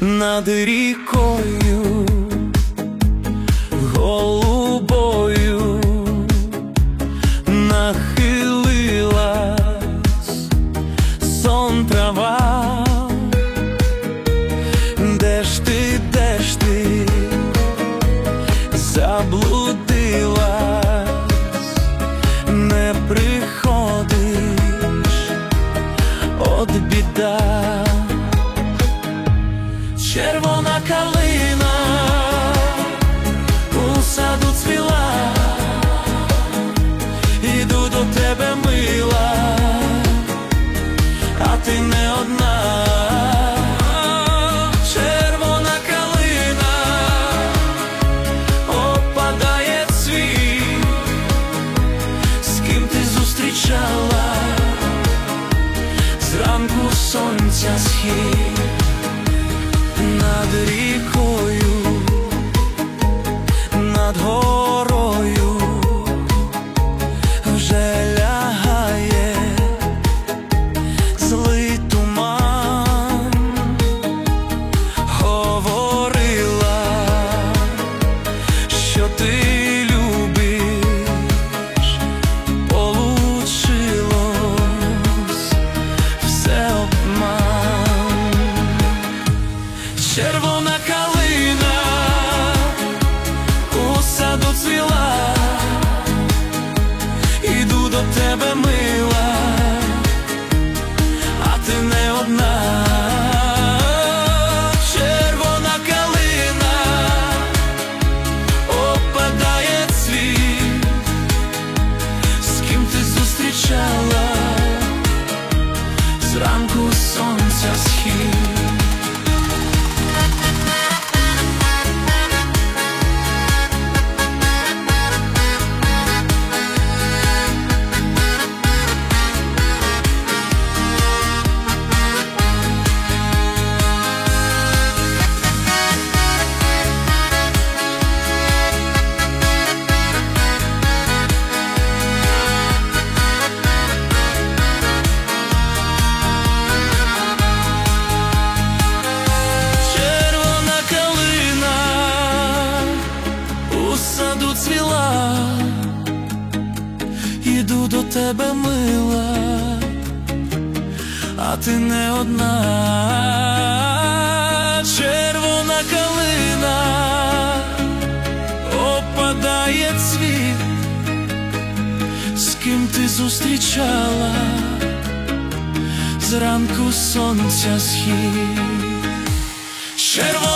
над рікою голубою нахилилась сон трава. Де ж ти, заблудилась, не приходиш, от біда. Червона калина у саду цвіла, іду до тебе, мила, а ти не одна. Червона калина опадає цвіт, з ким ти зустрічала зранку сонця схід. Над рікою, над горою вже лягає злий туман. Говорила, що ти любиш, получилось все обман. Червона калина у саду цвіла, іду до тебе, мила, а ти не одна. Червона калина опадає цвіт, з ким ти зустрічала зранку сонця схід. Цвіла, іду до тебе, мила, а ти не одна. Червона калина опадає цвіт, з ким ти зустрічала зранку сонця схід.